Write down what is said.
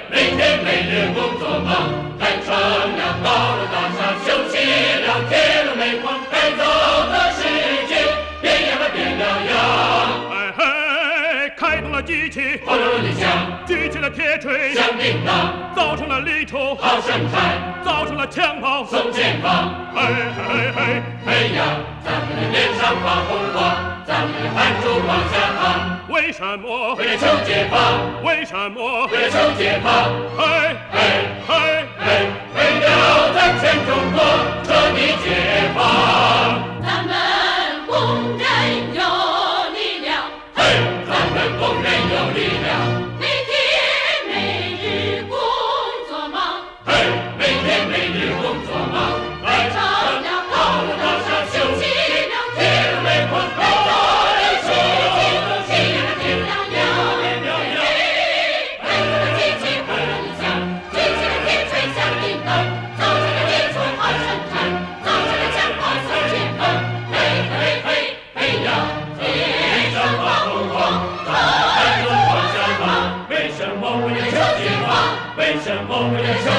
每天每日工作忙，完成了高楼大厦，修起了铁路煤矿，改造的世界变样了变了样。 哎嘿，开动了机器， 轰隆隆的响， 举起了铁锤， 响叮当， 造成了犁头， 好生产， 造成了枪炮， 送前方。 嘿嘿嘿， 嘿呀，咱们的脸上发红光，咱们的汗珠往下淌。 为什么？ 为了求解放， 为什么？ 为了求解放。 嘿嘿， 嘿嘿，为了咱全中国彻底解放。 咱们工人有力量， 嘿，咱们工人有力量。 每天每日工作忙， 嘿，每天每日工作忙， 完成了高楼大厦，修起了铁路煤矿，改造了世界，变样了变了样。开动了机器，轰隆隆响，举起了铁锤响叮当，造成了犁头好生产，造成了枪炮送前方。嘿嘿嘿嘿呀，天上发红光， 汗珠往下淌。为什么为了求解放？为什么为了求